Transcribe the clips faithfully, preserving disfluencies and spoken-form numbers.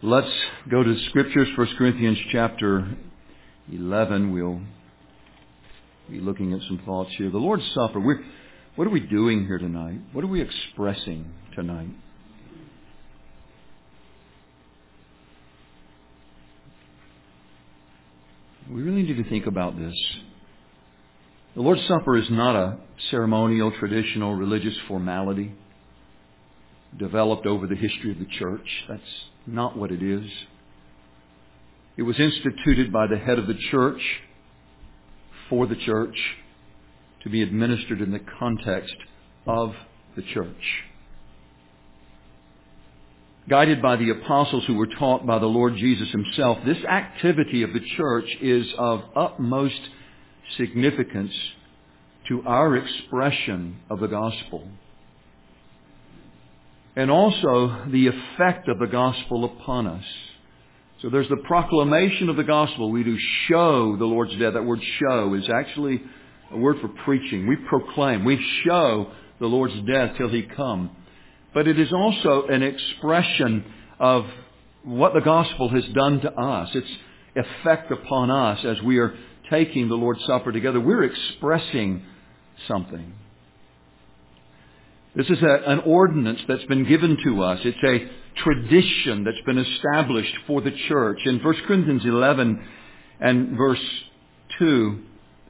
Let's go to Scriptures, First Corinthians chapter eleven. We'll be looking at some thoughts here. The Lord's Supper. We're, what are we doing here tonight? What are we expressing tonight? We really need to think about this. The Lord's Supper is not a ceremonial, traditional, religious formality developed over the history of the church. That's not what it is. It was instituted by the head of the church for the church to be administered in the context of the church. Guided by the apostles who were taught by the Lord Jesus Himself, this activity of the church is of utmost significance to our expression of the gospel. And also the effect of the gospel upon us. So there's the proclamation of the gospel. We do show the Lord's death. That word show is actually a word for preaching. We proclaim. We show the Lord's death till He come. But it is also an expression of what the gospel has done to us. Its effect upon us as we are taking the Lord's Supper together. We're expressing something. This is a, an ordinance that's been given to us. It's a tradition that's been established for the church. In First Corinthians eleven and verse two,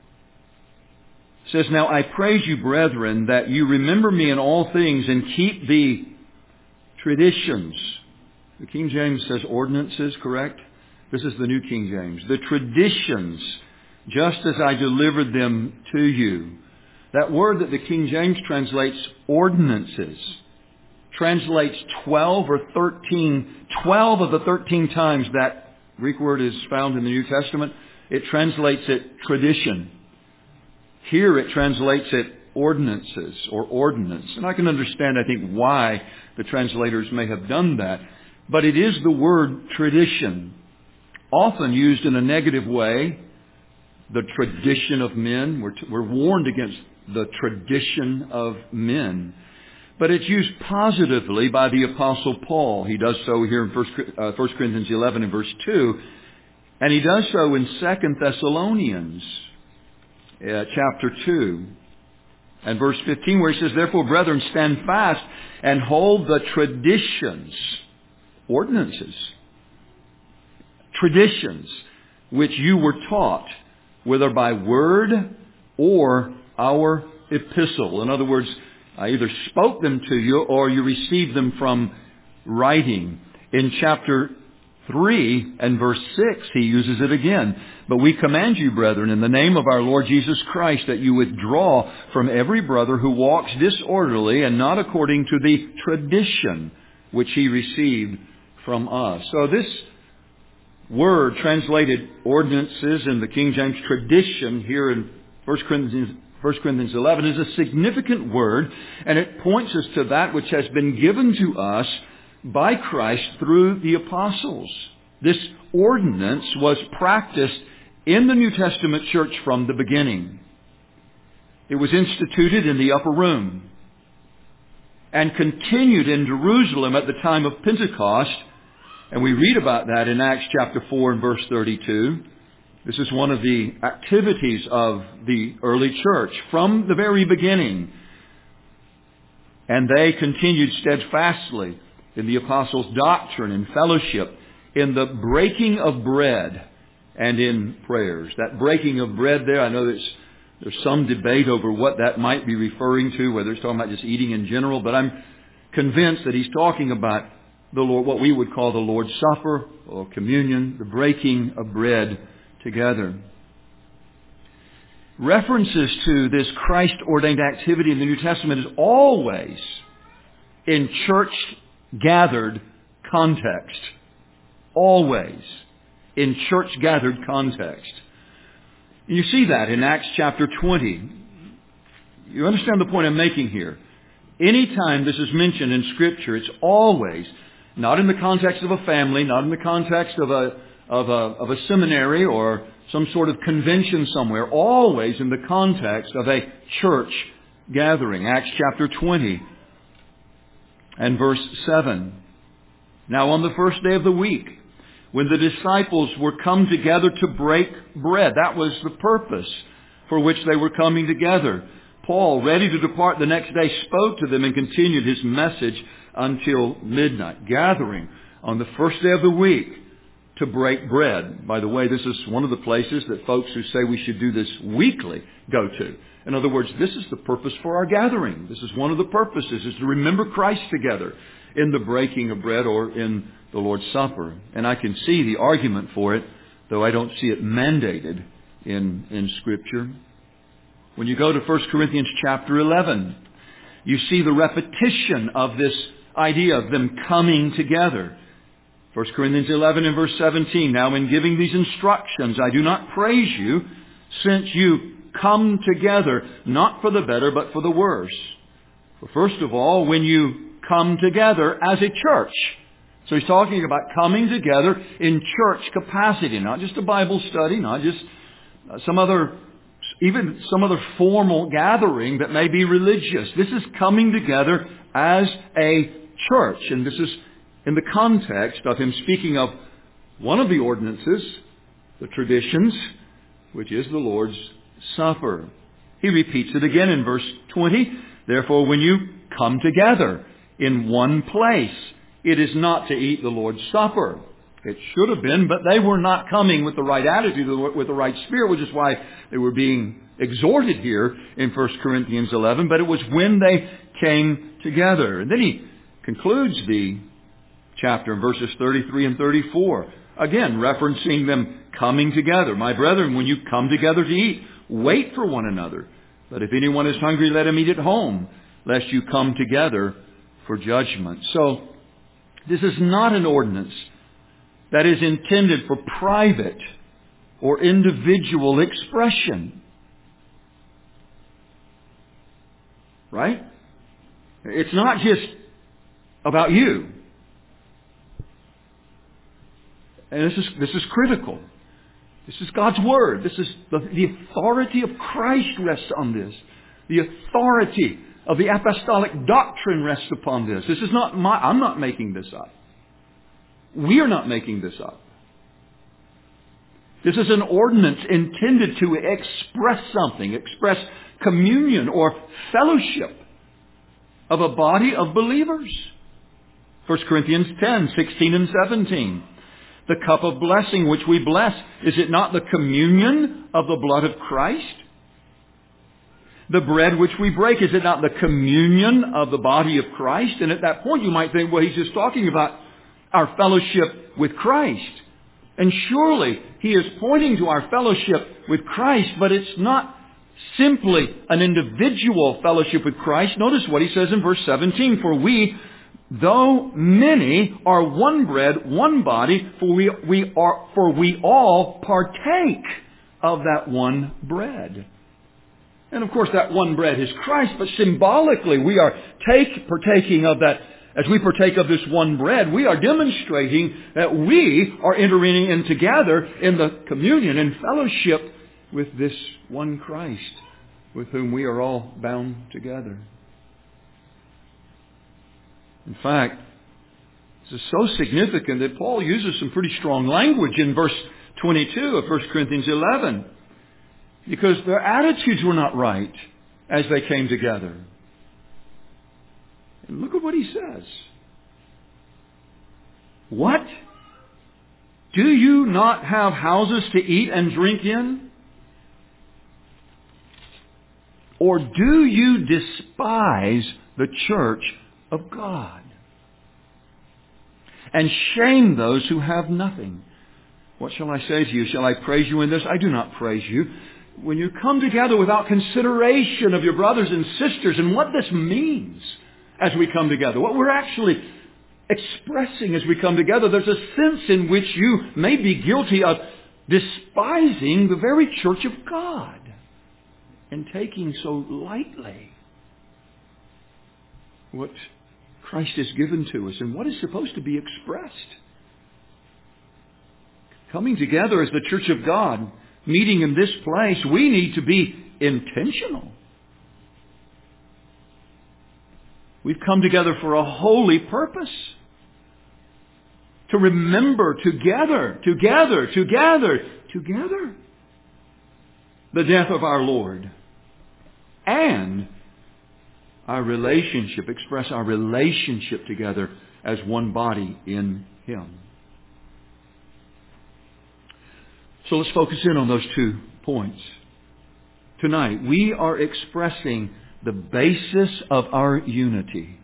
it says, "Now I praise you, brethren, that you remember me in all things and keep the traditions." The King James says ordinances, correct? This is the New King James. "The traditions, just as I delivered them to you." That word that the King James translates ordinances translates twelve or thirteen, twelve of the thirteen times that Greek word is found in the New Testament. It translates it tradition. Here it translates it ordinances or ordinance. And I can understand, I think, why the translators may have done that. But it is the word tradition, often used in a negative way. The tradition of men. We're, t- we're warned against the tradition of men. But it's used positively by the Apostle Paul. He does so here in First Corinthians eleven and verse two. And he does so in Second Thessalonians uh, chapter two and verse fifteen, where he says, "Therefore, brethren, stand fast and hold the traditions," ordinances, traditions, "which you were taught, whether by word or our epistle." In other words, I either spoke them to you or you received them from writing. In chapter three and verse six, he uses it again. "But we command you, brethren, in the name of our Lord Jesus Christ, that you withdraw from every brother who walks disorderly and not according to the tradition which he received from us." So this word translated ordinances in the King James tradition here in First Corinthians First Corinthians eleven is a significant word, and it points us to that which has been given to us by Christ through the apostles. This ordinance was practiced in the New Testament church from the beginning. It was instituted in the upper room and continued in Jerusalem at the time of Pentecost. And we read about that in Acts chapter four and verse thirty-two. This is one of the activities of the early church from the very beginning. "And they continued steadfastly in the apostles' doctrine and fellowship, in the breaking of bread and in prayers." That breaking of bread there, I know there's, there's some debate over what that might be referring to, whether it's talking about just eating in general, but I'm convinced that he's talking about the Lord, what we would call the Lord's Supper or communion, the breaking of bread together. References to this Christ-ordained activity in the New Testament is always in church-gathered context. Always in church-gathered context. You see that in Acts chapter twenty. You understand the point I'm making here. Anytime this is mentioned in Scripture, it's always not in the context of a family, not in the context of a Of a, of a seminary or some sort of convention somewhere, always in the context of a church gathering. Acts chapter twenty and verse seven. Now on the first day of the week, when the disciples were come together to break bread, that was the purpose for which they were coming together. Paul, ready to depart the next day, spoke to them and continued his message until midnight, gathering on the first day of the week to break bread. By the way, this is one of the places that folks who say we should do this weekly go to. In other words, this is the purpose for our gathering. This is one of the purposes, is to remember Christ together in the breaking of bread or in the Lord's Supper. And I can see the argument for it, though I don't see it mandated in, in Scripture. When you go to First Corinthians chapter eleven, you see the repetition of this idea of them coming together. First Corinthians eleven and verse seventeen, now in giving these instructions, I do not praise you, since you come together, not for the better, but for the worse. For first of all, when you come together as a church. So he's talking about coming together in church capacity, not just a Bible study, not just some other, even some other formal gathering that may be religious. This is coming together as a church. And this is in the context of him speaking of one of the ordinances, the traditions, which is the Lord's Supper. He repeats it again in verse twenty. Therefore, when you come together in one place, it is not to eat the Lord's Supper. It should have been, but they were not coming with the right attitude, with the right spirit, which is why they were being exhorted here in First Corinthians eleven. But it was when they came together. And then he concludes the chapter in verses thirty-three and thirty-four. Again, referencing them coming together. My brethren, when you come together to eat, wait for one another. But if anyone is hungry, let him eat at home, lest you come together for judgment. So, this is not an ordinance that is intended for private or individual expression. Right? It's not just about you. And this is, this is critical. This is God's Word. This is the, the authority of Christ rests on this. The authority of the apostolic doctrine rests upon this. This is not my, I'm not making this up. We are not making this up. This is an ordinance intended to express something, express communion or fellowship of a body of believers. First Corinthians ten, sixteen and seventeen. The cup of blessing which we bless, is it not the communion of the blood of Christ? The bread which we break, is it not the communion of the body of Christ? And at that point you might think, well, he's just talking about our fellowship with Christ. And surely he is pointing to our fellowship with Christ, but it's not simply an individual fellowship with Christ. Notice what he says in verse seventeen. For we, though many, are one bread, one body, for we, we are, for we all partake of that one bread. And of course that one bread is Christ, but symbolically we are take, partaking of that. As we partake of this one bread, we are demonstrating that we are entering in together in the communion and fellowship with this one Christ, with whom we are all bound together. In fact, this is so significant that Paul uses some pretty strong language in verse twenty-two of First Corinthians eleven. Because their attitudes were not right as they came together. And look at what he says. What? Do you not have houses to eat and drink in? Or do you despise the church of God and shame those who have nothing? What shall I say to you? Shall I praise you in this? I do not praise you. When you come together without consideration of your brothers and sisters and what this means as we come together, what we're actually expressing as we come together, there's a sense in which you may be guilty of despising the very church of God and taking so lightly what Christ has given to us and what is supposed to be expressed. Coming together as the church of God, meeting in this place, we need to be intentional. We've come together for a holy purpose. to remember together, together, together, together the death of our Lord. And our relationship, express our relationship together as one body in Him. So let's focus in on those two points. Tonight, we are expressing the basis of our unity.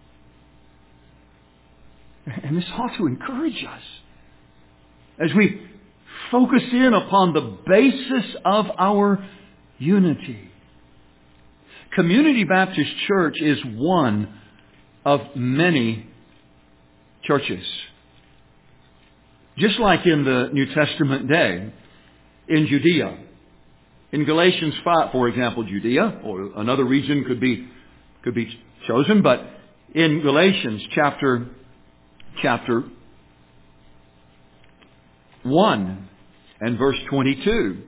And this ought to encourage us as we focus in upon the basis of our unity. Community Baptist Church is one of many churches. Just like in the New Testament day, in Judea. In Galatians five, for example, Judea, or another region could be, could be chosen, but in Galatians chapter, chapter one and verse twenty-two.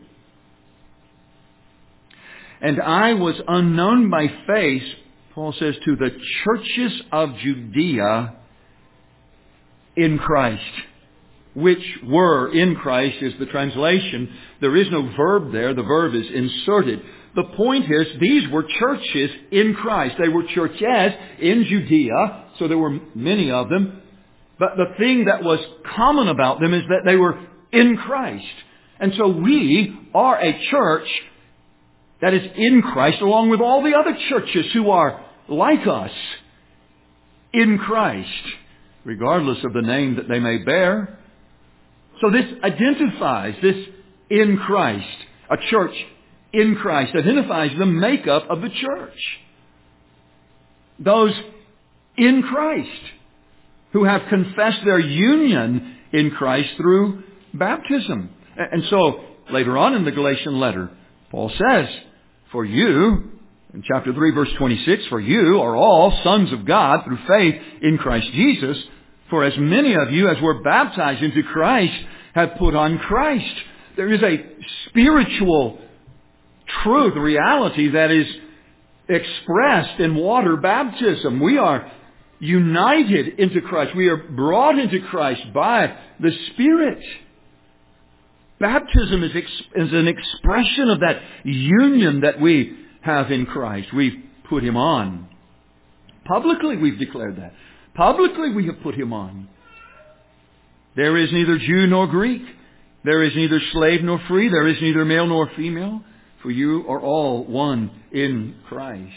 And I was unknown by face, Paul says, to the churches of Judea in Christ. Which were in Christ is the translation. There is no verb there. The verb is inserted. The point is, these were churches in Christ. They were churches in Judea, so there were many of them. But the thing that was common about them is that they were in Christ. And so we are a church that is in Christ, along with all the other churches who are like us in Christ, regardless of the name that they may bear. So this identifies, this in Christ, a church in Christ, identifies the makeup of the church. Those in Christ who have confessed their union in Christ through baptism. And so later on in the Galatian letter, Paul says, for you, in chapter three, verse twenty-six, for you are all sons of God through faith in Christ Jesus. For as many of you as were baptized into Christ have put on Christ. There is a spiritual truth, reality that is expressed in water baptism. We are united into Christ. We are brought into Christ by the Spirit. Baptism is, ex- is an expression of that union that we have in Christ. We've put Him on. Publicly we've declared that. Publicly we have put Him on. There is neither Jew nor Greek. There is neither slave nor free. There is neither male nor female. For you are all one in Christ.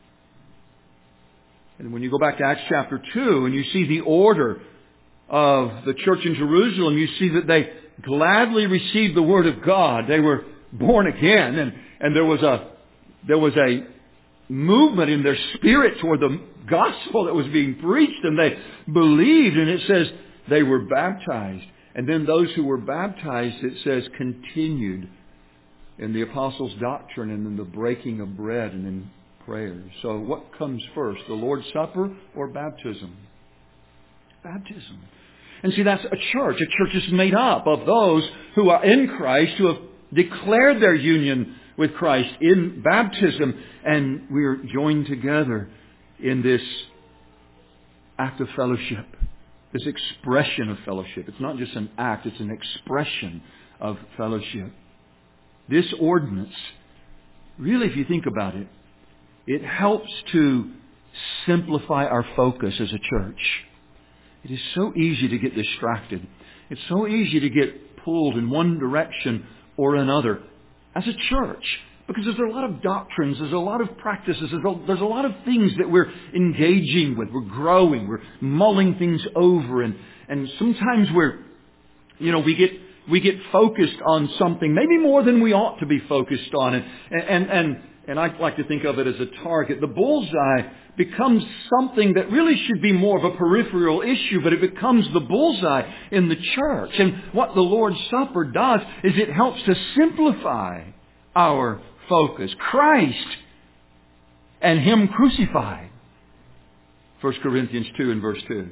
And when you go back to Acts chapter two and you see the order of the church in Jerusalem, you see that they gladly received the Word of God. They were born again, and, and there was a there was a movement in their spirit toward the gospel that was being preached, and they believed, and it says they were baptized. And then those who were baptized, it says, continued in the apostles' doctrine and in the breaking of bread and in prayers. So what comes first, the Lord's Supper or baptism? Baptism. And see, that's a church. A church is made up of those who are in Christ, who have declared their union with Christ in baptism, and we are joined together in this act of fellowship, this expression of fellowship. It's not just an act, it's an expression of fellowship. This ordinance, really, if you think about it, it helps to simplify our focus as a church. It is so easy to get distracted. It's so easy to get pulled in one direction or another as a church. Because there's a lot of doctrines, there's a lot of practices, there's a, there's a lot of things that we're engaging with. We're growing, we're mulling things over. And, and sometimes we're, you know, we get we get focused on something, maybe more than we ought to be focused on. And, and, and, and I like to think of it as a target. The bullseye becomes something that really should be more of a peripheral issue, but it becomes the bullseye in the church. And what the Lord's Supper does is it helps to simplify our focus. Christ and Him crucified. First Corinthians two and verse two.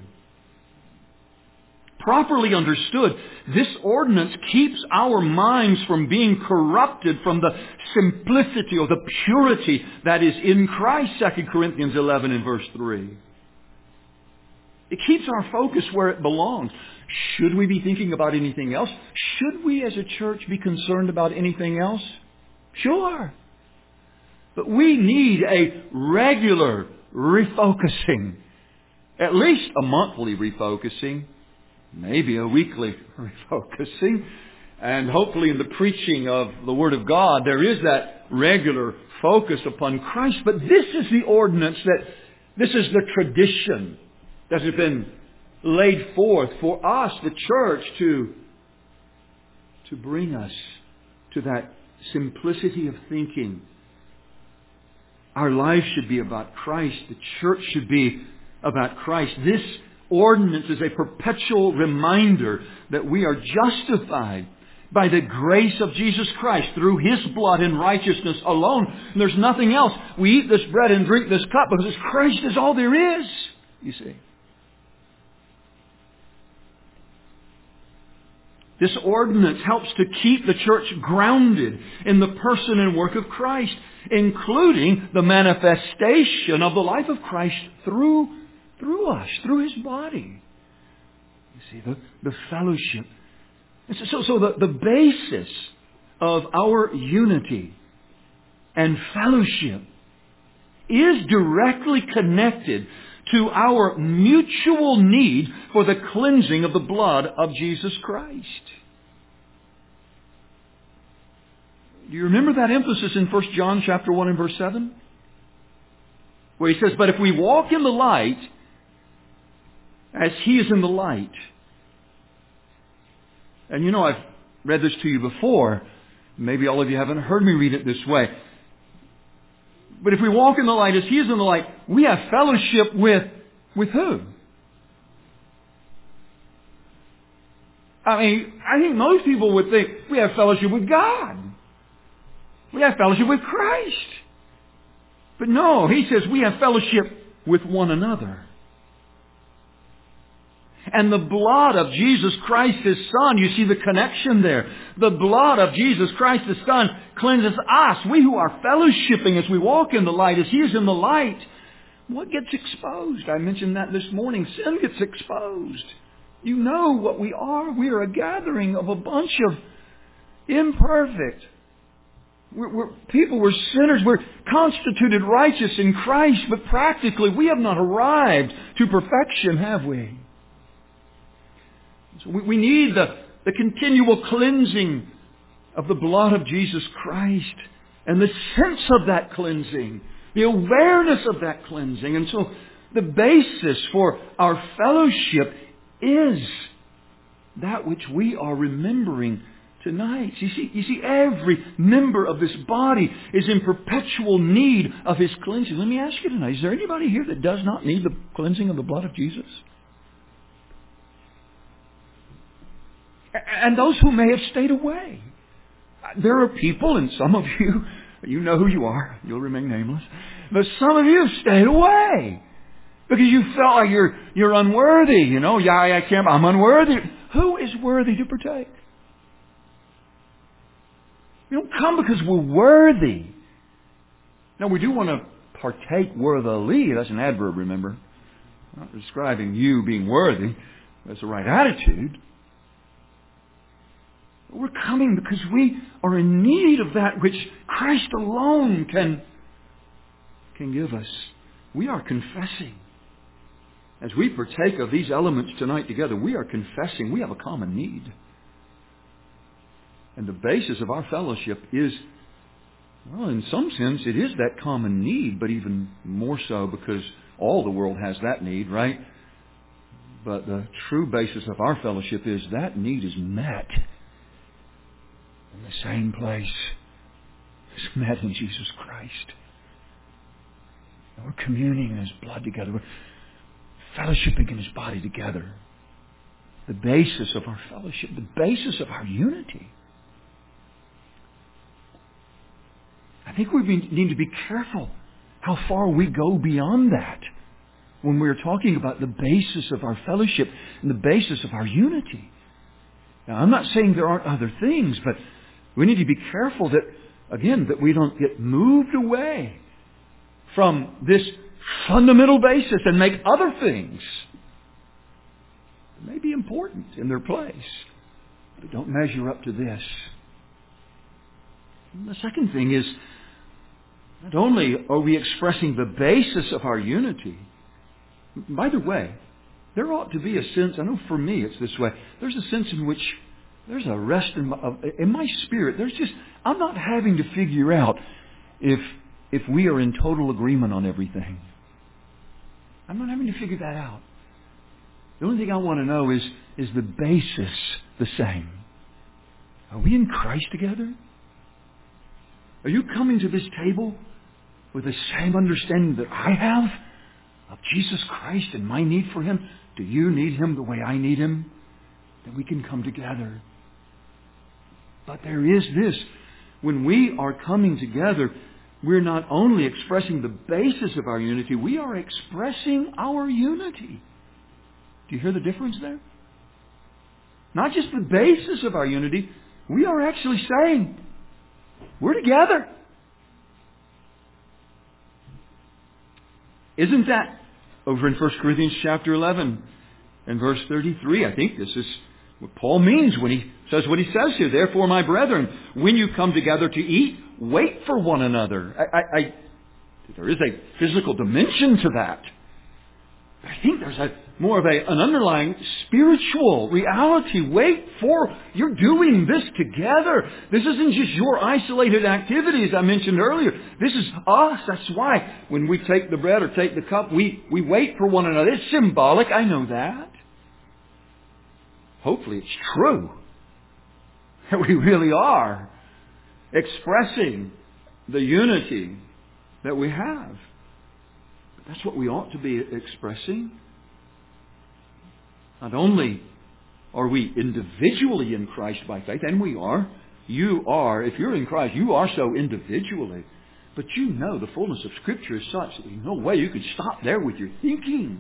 Properly understood, this ordinance keeps our minds from being corrupted from the simplicity or the purity that is in Christ. Second Corinthians eleven and verse three. It keeps our focus where it belongs. Should we be thinking about anything else? Should we as a church be concerned about anything else? Sure. But we need a regular refocusing. At least a monthly refocusing. Maybe a weekly refocusing. And hopefully in the preaching of the Word of God, there is that regular focus upon Christ. But this is the ordinance that, this is the tradition that has been laid forth for us, the church, to, to bring us to that simplicity of thinking. Our life should be about Christ. The church should be about Christ. This ordinance is a perpetual reminder that we are justified by the grace of Jesus Christ through His blood and righteousness alone. And there's nothing else. We eat this bread and drink this cup because Christ is all there is, you see. This ordinance helps to keep the church grounded in the person and work of Christ, including the manifestation of the life of Christ through, through us, through His body. You see, the, the fellowship. So, so the, the basis of our unity and fellowship is directly connected to our mutual need for the cleansing of the blood of Jesus Christ. Do you remember that emphasis in First John chapter one and verse seven? Where he says, "But if we walk in the light, as He is in the light." And you know, I've read this to you before. Maybe all of you haven't heard me read it this way. But if we walk in the light as He is in the light, we have fellowship with, with who? I mean, I think most people would think we have fellowship with God. We have fellowship with Christ. But no, He says we have fellowship with one another. And the blood of Jesus Christ, His Son, you see the connection there. The blood of Jesus Christ, His Son, cleanses us. We who are fellowshipping as we walk in the light, as He is in the light. What gets exposed? I mentioned that this morning. Sin gets exposed. You know what we are. We are a gathering of a bunch of imperfect. We're, we're people, we're sinners. We're constituted righteous in Christ, but practically we have not arrived to perfection, have we? So we, we need the, the continual cleansing of the blood of Jesus Christ and the sense of that cleansing, the awareness of that cleansing. And so the basis for our fellowship is that which we are remembering tonight. You see, you see, every member of this body is in perpetual need of His cleansing. Let me ask you tonight, is there anybody here that does not need the cleansing of the blood of Jesus? And those who may have stayed away. There are people, and some of you, you know who you are, you'll remain nameless, but some of you have stayed away because you felt like you're you're unworthy. You know, yeah, I can't, I'm unworthy. Who is worthy to partake? We don't come because we're worthy. Now, we do want to partake worthily. That's an adverb, remember. I'm not describing you being worthy. That's the right attitude. We're coming because we are in need of that which Christ alone can, can give us. We are confessing. As we partake of these elements tonight together, we are confessing we have a common need. And the basis of our fellowship is, well, in some sense, it is that common need, but even more so because all the world has that need, right? But the true basis of our fellowship is that need is met in the same place. It's met in Jesus Christ. And we're communing in His blood together. We're fellowshipping in His body together. The basis of our fellowship, the basis of our unity. I think we need to be careful how far we go beyond that when we're talking about the basis of our fellowship and the basis of our unity. Now, I'm not saying there aren't other things, but we need to be careful that, again, that we don't get moved away from this fundamental basis and make other things They may be important in their place, but don't measure up to this. And the second thing is, not only are we expressing the basis of our unity, by the way, there ought to be a sense, I know for me it's this way, there's a sense in which there's a rest in my, in my spirit. There's just, I'm not having to figure out if, if we are in total agreement on everything. I'm not having to figure that out. The only thing I want to know is, is the basis the same? Are we in Christ together? Are you coming to this table with the same understanding that I have of Jesus Christ and my need for Him? Do you need Him the way I need Him? Then we can come together. But there is this. When we are coming together, we're not only expressing the basis of our unity, we are expressing our unity. Do you hear the difference there? Not just the basis of our unity, we are actually saying, we're together. Isn't that over in First Corinthians chapter eleven and verse thirty-three? I think this is what Paul means when he says what he says here. Therefore, my brethren, when you come together to eat, wait for one another. I, I, I, there is a physical dimension to that. I think there's a more of a, an underlying spiritual reality. Wait for, you're doing this together. This isn't just your isolated activities I mentioned earlier. This is us. That's why when we take the bread or take the cup, we, we wait for one another. It's symbolic. I know that. Hopefully it's true. That we really are expressing the unity that we have. That's what we ought to be expressing. Not only are we individually in Christ by faith, and we are. You are, if you're in Christ, you are so individually. But you know the fullness of Scripture is such that there's no way you could stop there with your thinking.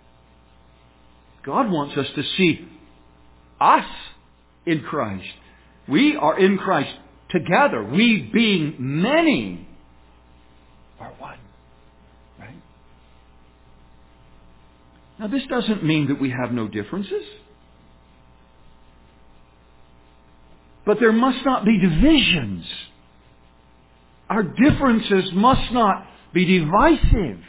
God wants us to see us in Christ. We are in Christ together. We being many are one. Right? Now this doesn't mean that we have no differences. But there must not be divisions. Our differences must not be divisive.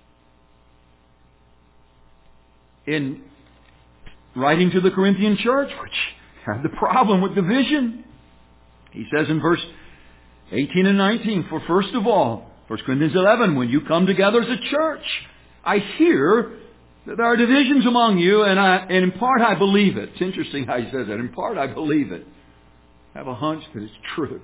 In writing to the Corinthian church, which had the problem with division, he says in verse eighteen and nineteen, for first of all, First Corinthians eleven, when you come together as a church, I hear that there are divisions among you, and, I, and in part I believe it. It's interesting how he says that. In part I believe it. I have a hunch that it's true.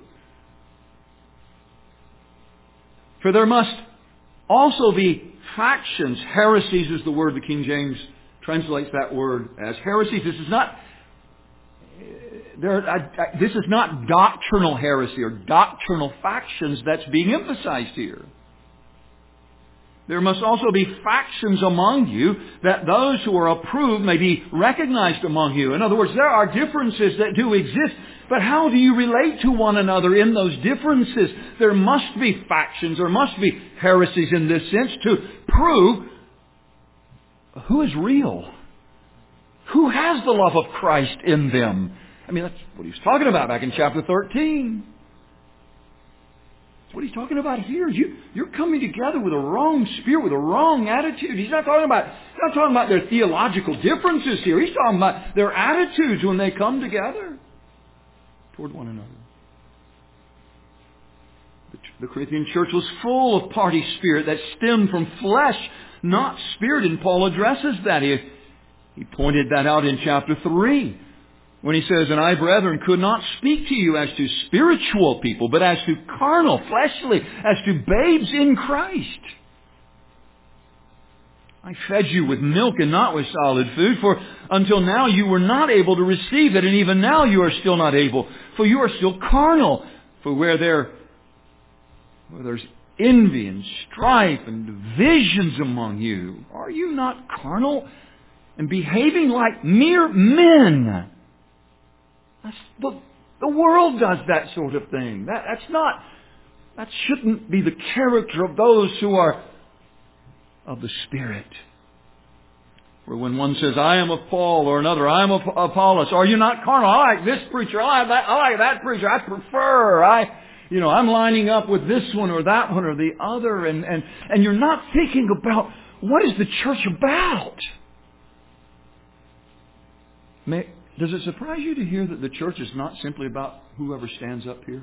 For there must also be factions. Heresies is the word the King James translates that word as. Heresies. This is not there. I, I, this is not doctrinal heresy or doctrinal factions that's being emphasized here. There must also be factions among you, that those who are approved may be recognized among you. In other words, there are differences that do exist, but how do you relate to one another in those differences? There must be factions, there must be heresies in this sense to prove who is real. Who has the love of Christ in them? I mean, that's what he was talking about back in chapter thirteen. That's what he's talking about here. You, you're coming together with a wrong spirit, with a wrong attitude. He's not talking about, he's not talking about their theological differences here. He's talking about their attitudes when they come together toward one another. The, the Corinthian church was full of party spirit that stemmed from flesh, not spirit. And Paul addresses that. He, he pointed that out in chapter three. When he says, and I, brethren, could not speak to you as to spiritual people, but as to carnal, fleshly, as to babes in Christ. I fed you with milk and not with solid food, for until now you were not able to receive it, and even now you are still not able, for you are still carnal. For where there, where there's envy and strife and divisions among you, are you not carnal and behaving like mere men? That's the, the world does that sort of thing. That, that's not, that shouldn't be the character of those who are of the Spirit. Or when one says, I am of Paul, or another, I am of Apollos, are you not carnal? I like this preacher, I like that, I like that preacher, I prefer, I, you know, I'm lining up with this one or that one or the other, and, and, and you're not thinking about what is the church about. May, does it surprise you to hear that the church is not simply about whoever stands up here?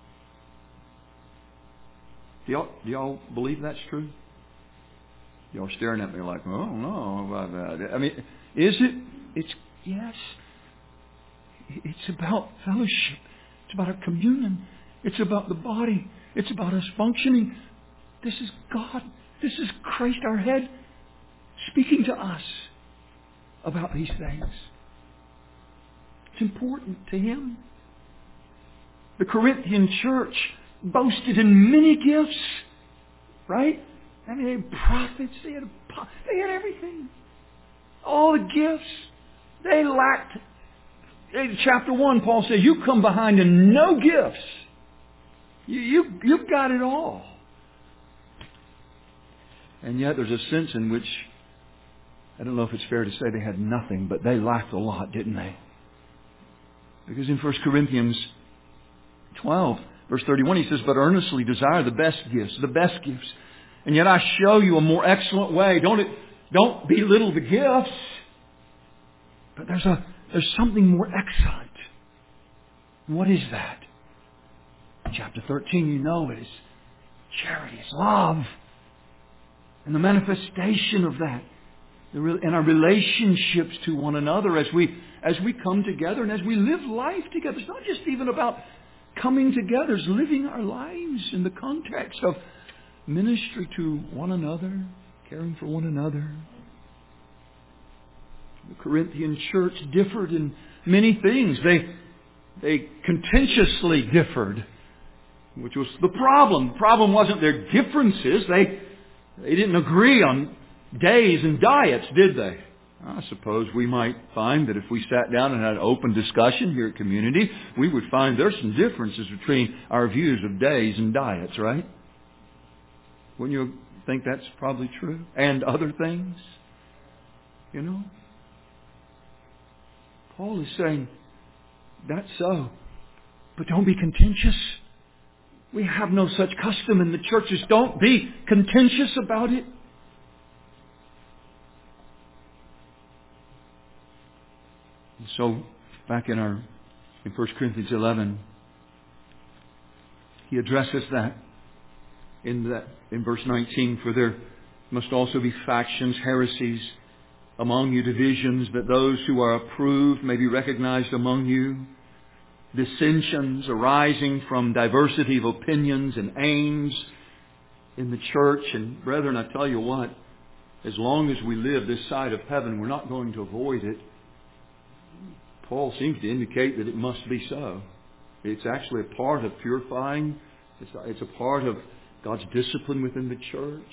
Do y'all, do y'all believe that's true? Y'all staring at me like, oh no, about that. I mean, is it? It's, yes. It's about fellowship. It's about our communion. It's about the body. It's about us functioning. This is God. This is Christ our head speaking to us about these things. It's important to Him. The Corinthian church boasted in many gifts, right? I mean, they had prophets, they had, they had everything. All the gifts. They lacked. In chapter one, Paul says, you come behind in no gifts. You, you, you've got it all. And yet there's a sense in which, I don't know if it's fair to say they had nothing, but they lacked a lot, didn't they? Because in First Corinthians twelve, verse thirty-one, he says, but earnestly desire the best gifts, the best gifts. And yet I show you a more excellent way. Don't it, don't belittle the gifts. But there's a there's something more excellent. What is that? In chapter thirteen, you know it is charity, it's love. And the manifestation of that. And our relationships to one another as we as we come together and as we live life together. It's not just even about coming together. It's living our lives in the context of ministry to one another, caring for one another. The Corinthian church differed in many things. They they contentiously differed, which was the problem. The problem wasn't their differences. They they didn't agree on days and diets, did they? I suppose we might find that if we sat down and had an open discussion here at Community, we would find there's some differences between our views of days and diets, right? Wouldn't you think that's probably true? And other things? You know? Paul is saying, that's so. But don't be contentious. We have no such custom in the churches. Don't be contentious about it. And so, back in our in First Corinthians eleven, he addresses that in that in verse nineteen. For there must also be factions, heresies among you, divisions, that those who are approved may be recognized among you. Dissensions arising from diversity of opinions and aims in the church. And brethren, I tell you what, as long as we live this side of heaven, we're not going to avoid it. Paul seems to indicate that it must be so. It's actually a part of purifying. It's a, it's a part of God's discipline within the church.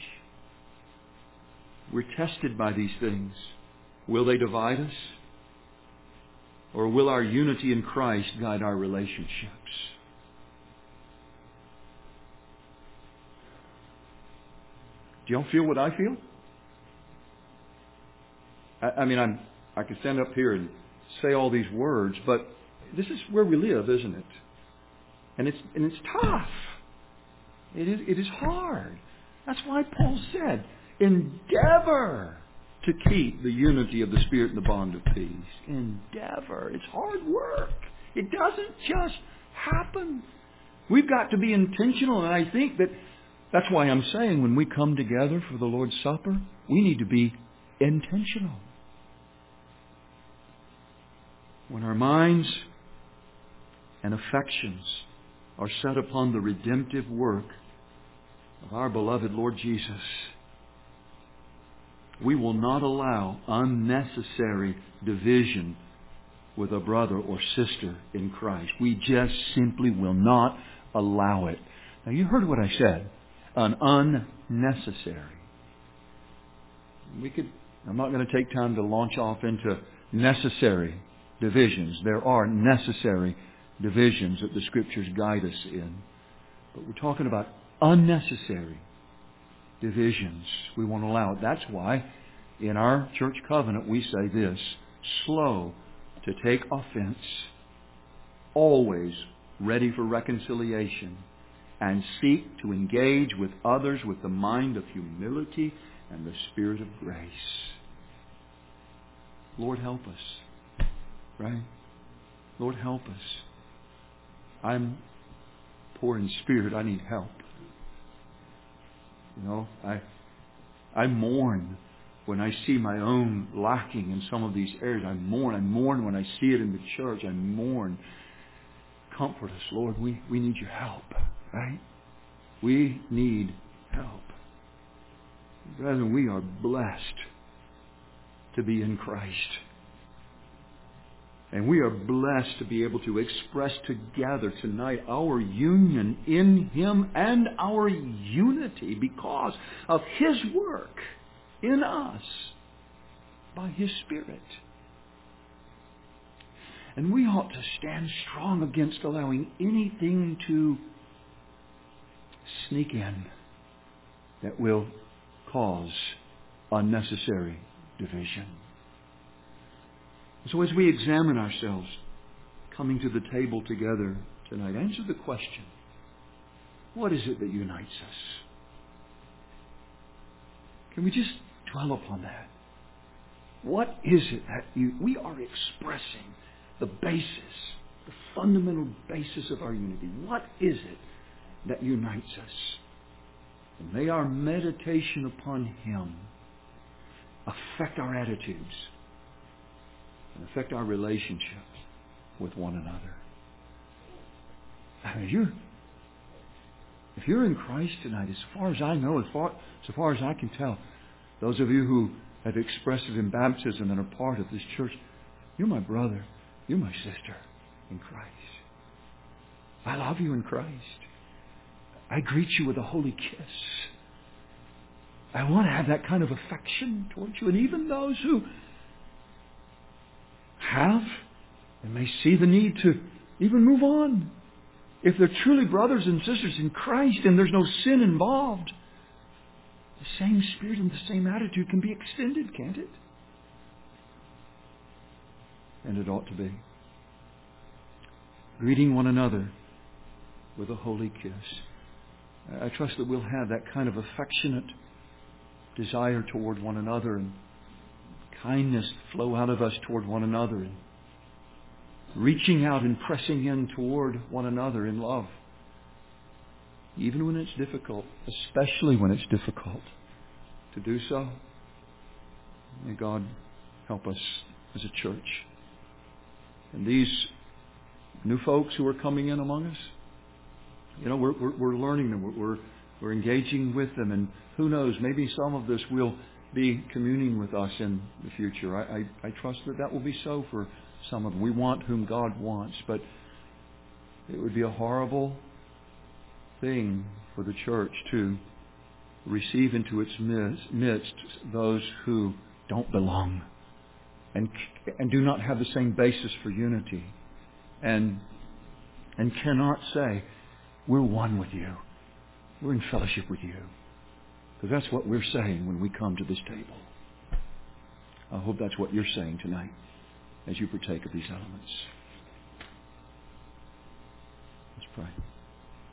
We're tested by these things. Will they divide us? Or will our unity in Christ guide our relationships? Do y'all feel what I feel? I, I mean, I'm, I could stand up here and say all these words, but this is where we live, isn't it? And it's and it's tough. It is it is hard. That's why Paul said, endeavor to keep the unity of the Spirit and the bond of peace. Endeavor. It's hard work. It doesn't just happen. We've got to be intentional, and I think that that's why I'm saying when we come together for the Lord's Supper, we need to be intentional. When our minds and affections are set upon the redemptive work of our beloved Lord Jesus, we will not allow unnecessary division with a brother or sister in Christ. We just simply will not allow it. Now, you heard what I said. An unnecessary. We could, I'm not going to take time to launch off into necessary divisions. There are necessary divisions that the Scriptures guide us in. But we're talking about unnecessary divisions. We won't allow it. That's why In our church covenant, we say this: slow to take offense, always ready for reconciliation, and seek to engage with others with the mind of humility and the spirit of grace. Lord, help us. Right? Lord, help us. I'm poor in spirit. I need help. You know, I I mourn when I see my own lacking in some of these areas. I mourn. I mourn when I see it in the church. I mourn. Comfort us, Lord. We, we need your help. Right? We need help. Brethren, we are blessed to be in Christ. And we are blessed to be able to express together tonight our union in Him and our unity because of His work in us by His Spirit. And we ought to stand strong against allowing anything to sneak in that will cause unnecessary division. So as we examine ourselves coming to the table together tonight, answer the question: what is it that unites us? Can we just dwell upon that? What is it that you, we are expressing the basis, the fundamental basis of our unity? What is it that unites us? And may our meditation upon Him affect our attitudes and affect our relationship with one another. I mean, you're, if you're in Christ tonight, as far as I know, as far, so far as I can tell, those of you who have expressed it in baptism and are part of this church, you're my brother, you're my sister in Christ. I love you in Christ. I greet you with a holy kiss. I want to have that kind of affection towards you. And even those who have and may see the need to even move on, if they're truly brothers and sisters in Christ and there's no sin involved, the same spirit and the same attitude can be extended, can't it? And it ought to be. Greeting one another with a holy kiss. I trust that we'll have that kind of affectionate desire toward one another and kindness flow out of us toward one another, and reaching out and pressing in toward one another in love, even when it's difficult, especially when it's difficult to do so. May God help us as a church. And these new folks who are coming in among us, you know, we're we're, we're learning them. We're, we're we're engaging with them, and who knows? Maybe some of this will be communing with us in the future. I, I, I trust that that will be so for some of them. We want whom God wants, but it would be a horrible thing for the church to receive into its midst those who don't belong and and do not have the same basis for unity, and and cannot say, we're one with you. We're in fellowship with you. Because that's what we're saying when we come to this table. I hope that's what you're saying tonight as you partake of these elements. Let's pray.